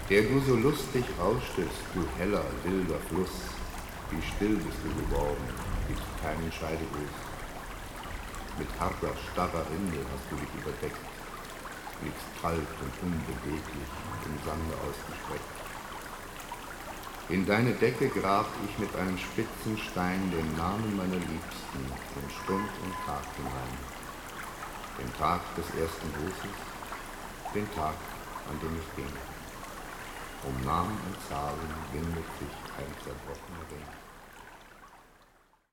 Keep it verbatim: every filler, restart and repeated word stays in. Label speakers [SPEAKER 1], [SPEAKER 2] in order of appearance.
[SPEAKER 1] Der du so lustig rauschtest, du heller, wilder Fluss, wie still bist du geworden, gibst keinen Scheidegruß. Mit harter, starrer Rinde hast du dich überdeckt, liegst kalt und unbeweglich im Sande ausgestreckt. In deine Decke grab ich mit einem spitzen Stein den Namen meiner Liebsten in Stund und Tag hinein. Den Tag des ersten Grußes, den Tag, an dem ich ging. Um Namen und Zahlen windet sich ein zerbrochener Ring.